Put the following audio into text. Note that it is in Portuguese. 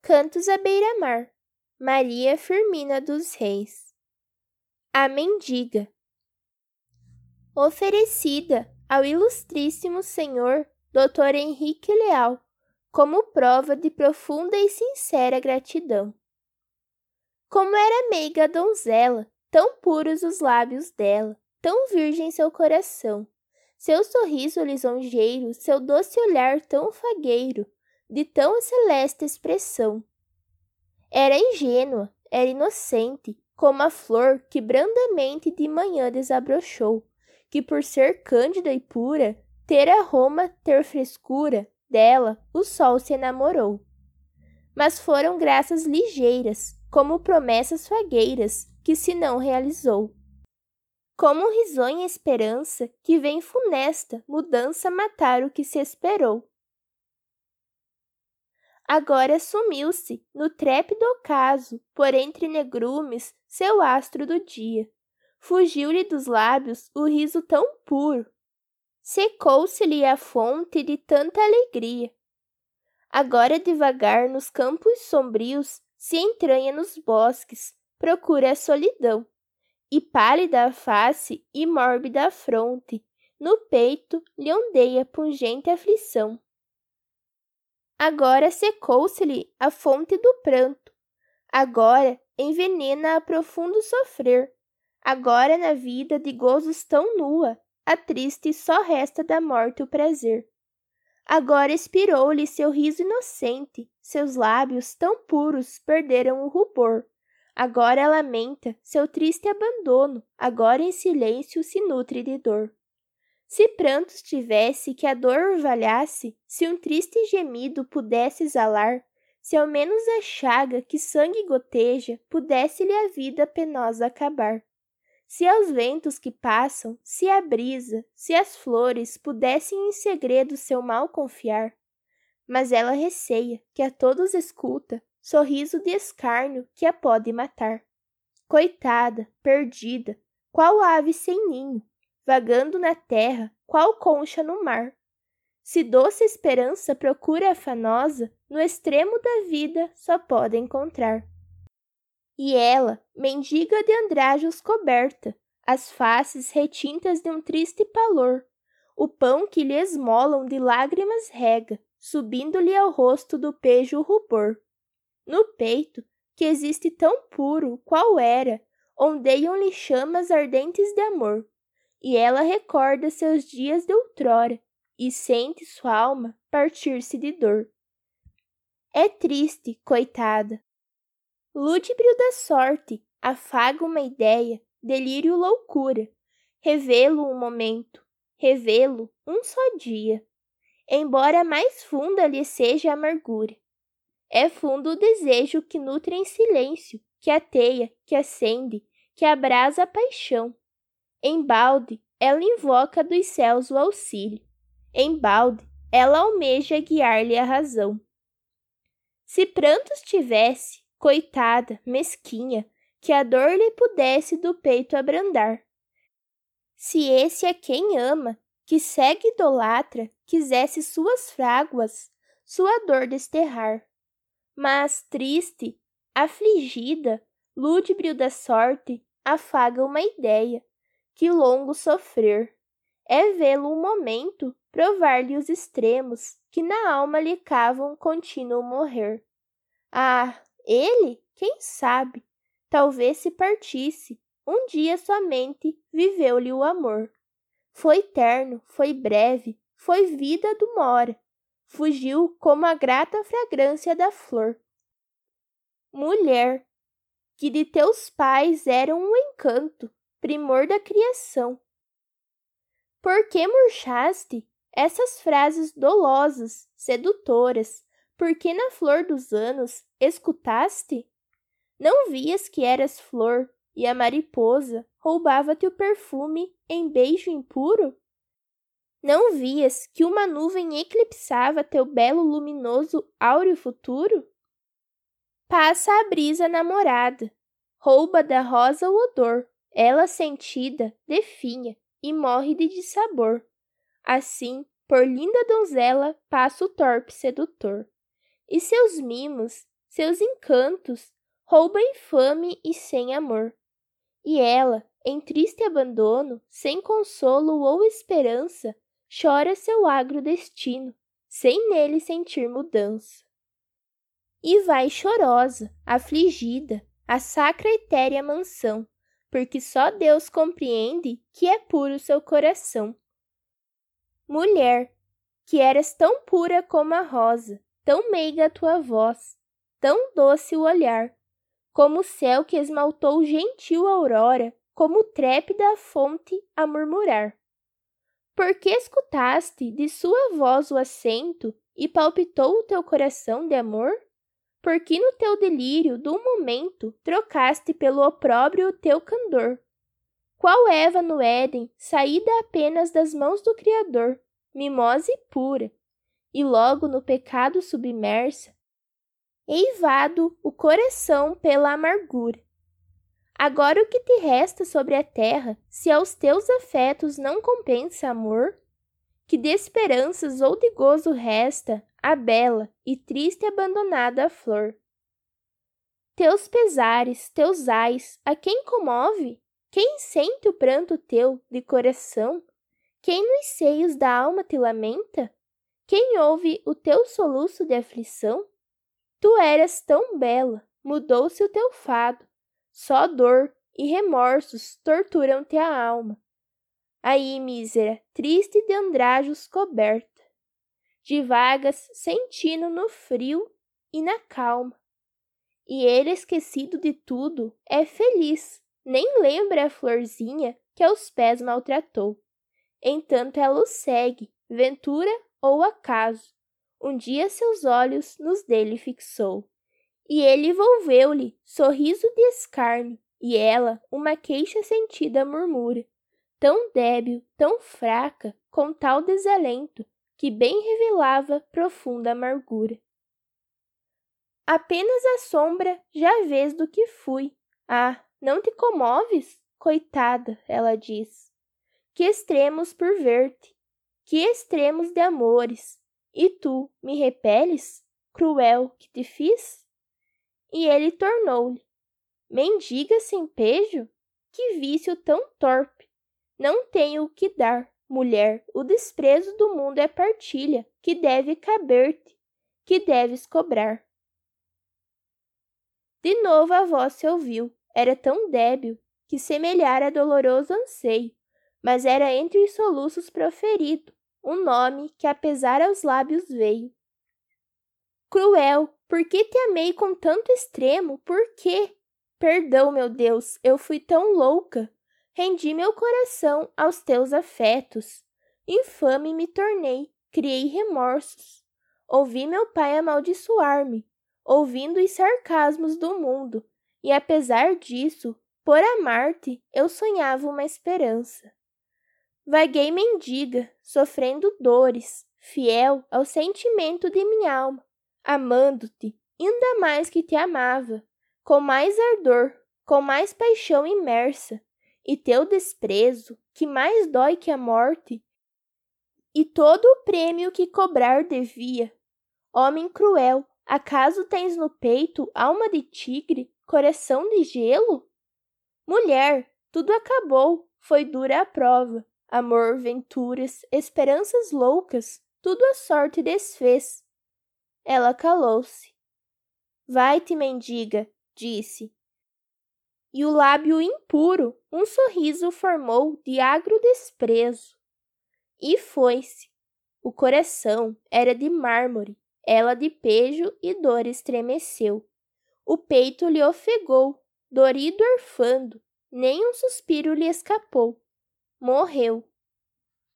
Cantos à beira-mar, Maria Firmina dos Reis. A Mendiga. Oferecida ao ilustríssimo senhor Dr. Henrique Leal, como prova de profunda e sincera gratidão. Como era meiga a donzela, tão puros os lábios dela, tão virgem seu coração, seu sorriso lisonjeiro, seu doce olhar tão fagueiro, de tão celeste expressão. Era ingênua, era inocente, como a flor que brandamente de manhã desabrochou, que por ser cândida e pura, ter aroma, ter frescura, dela o sol se enamorou. Mas foram graças ligeiras, como promessas fagueiras, que se não realizou. Como risonha esperança, que vem funesta mudança matar o que se esperou. Agora sumiu-se, no trépido ocaso, por entre negrumes, seu astro do dia. Fugiu-lhe dos lábios o riso tão puro. Secou-se-lhe a fonte de tanta alegria. Agora devagar nos campos sombrios, se entranha nos bosques, procura a solidão. E pálida a face e mórbida a fronte, no peito lhe ondeia pungente aflição. Agora secou-se-lhe a fonte do pranto, agora envenena a profundo sofrer, agora na vida de gozos tão nua, a triste só resta da morte o prazer. Agora expirou-lhe seu riso inocente, seus lábios tão puros perderam o rubor. Agora lamenta seu triste abandono, agora em silêncio se nutre de dor. Se prantos tivesse que a dor orvalhasse, se um triste gemido pudesse exalar, se ao menos a chaga que sangue goteja pudesse-lhe a vida penosa acabar. Se aos ventos que passam, se a brisa, se as flores pudessem em segredo seu mal confiar. Mas ela receia, que a todos escuta, sorriso de escárnio que a pode matar. Coitada, perdida, qual ave sem ninho, vagando na terra, qual concha no mar. Se doce esperança procura afanosa, no extremo da vida só pode encontrar. E ela, mendiga de andrajos coberta, as faces retintas de um triste pallor, o pão que lhe esmolam de lágrimas rega, subindo-lhe ao rosto do pejo o rubor. No peito, que existe tão puro qual era, ondeiam-lhe chamas ardentes de amor. E ela recorda seus dias de outrora, e sente sua alma partir-se de dor. É triste, coitada. Lúdibrio da sorte, afaga uma ideia, delírio loucura. Revê-lo um momento, revê-lo um só dia. Embora mais funda lhe seja a amargura. É fundo o desejo que nutre em silêncio, que ateia, que acende, que abrasa a paixão. Embalde, ela invoca dos céus o auxílio. Embalde, ela almeja guiar-lhe a razão. Se prantos tivesse, coitada, mesquinha, que a dor lhe pudesse do peito abrandar. Se esse a quem ama, que segue idolatra, quisesse suas fráguas, sua dor desterrar. Mas triste, afligida, lúdibrio da sorte, afaga uma ideia. Que longo sofrer é vê-lo um momento, provar-lhe os extremos que na alma lhe cavam contínuo morrer. Ah, ele, quem sabe, talvez se partisse, um dia somente viveu-lhe o amor. Foi terno, foi breve, foi vida do mora, fugiu como a grata fragrância da flor. Mulher, que de teus pais eram um encanto, primor da criação. Por que murchaste essas frases dolosas, sedutoras? Por que na flor dos anos escutaste? Não vias que eras flor e a mariposa roubava-te o perfume em beijo impuro? Não vias que uma nuvem eclipsava teu belo luminoso áureo futuro? Passa a brisa namorada, rouba da rosa o odor, ela sentida, definha, e morre de dissabor. Assim, por linda donzela passa o torpe sedutor. E seus mimos, seus encantos, rouba infame e sem amor. E ela, em triste abandono, sem consolo ou esperança, chora seu agro destino, sem nele sentir mudança. E vai chorosa, afligida, à sacra etérea mansão, porque só Deus compreende que é puro seu coração. Mulher, que eras tão pura como a rosa, tão meiga a tua voz, tão doce o olhar, como o céu que esmaltou gentil aurora, como trépida a fonte a murmurar. Porque escutaste de sua voz o acento e palpitou o teu coração de amor? Porque no teu delírio do momento trocaste pelo opróbrio o teu candor? Qual Eva no Éden, saída apenas das mãos do Criador, mimosa e pura, e logo no pecado submersa, eivado o coração pela amargura. Agora o que te resta sobre a terra, se aos teus afetos não compensa amor? Que de esperanças ou de gozo resta a bela e triste abandonada flor? Teus pesares, teus ais, a quem comove? Quem sente o pranto teu de coração? Quem nos seios da alma te lamenta? Quem ouve o teu soluço de aflição? Tu eras tão bela, mudou-se o teu fado, só dor e remorsos torturam-te a alma. Aí, mísera, triste de andrajos coberta, divagas sentindo no frio e na calma. E ele, esquecido de tudo, é feliz, nem lembra a florzinha que aos pés maltratou. Entanto ela o segue, ventura ou acaso, um dia seus olhos nos dele fixou. E ele volveu-lhe sorriso de escárnio, e ela, uma queixa sentida, murmura, tão débil, tão fraca, com tal desalento, que bem revelava profunda amargura. Apenas a sombra já vês do que fui. Ah, não te comoves? Coitada, ela diz. Que extremos por ver-te, que extremos de amores, e tu me repeles, cruel que te fiz? E ele tornou-lhe, mendiga sem pejo? Que vício tão torpe! Não tenho o que dar, mulher, o desprezo do mundo é partilha, que deve caber-te, que deves cobrar. De novo a voz se ouviu, era tão débil, que semelhara doloroso anseio, mas era entre os soluços proferido, um nome que apesar aos lábios veio. Cruel, por que te amei com tanto extremo? Por quê? Perdão, meu Deus, eu fui tão louca. Rendi meu coração aos teus afetos. Infame me tornei, criei remorsos. Ouvi meu pai amaldiçoar-me, ouvindo os sarcasmos do mundo, e apesar disso, por amar-te, eu sonhava uma esperança. Vaguei mendiga, sofrendo dores, fiel ao sentimento de minha alma, amando-te, ainda mais que te amava, com mais ardor, com mais paixão imersa, e teu desprezo, que mais dói que a morte, e todo o prêmio que cobrar devia. Homem cruel, acaso tens no peito alma de tigre, coração de gelo? Mulher, tudo acabou, foi dura a prova. Amor, venturas, esperanças loucas, tudo a sorte desfez. Ela calou-se. Vai-te, mendiga, disse. E o lábio impuro um sorriso formou de agro desprezo. E foi-se. O coração era de mármore, ela de pejo e dor estremeceu. O peito lhe ofegou, dorido orfando, nem um suspiro lhe escapou. Morreu.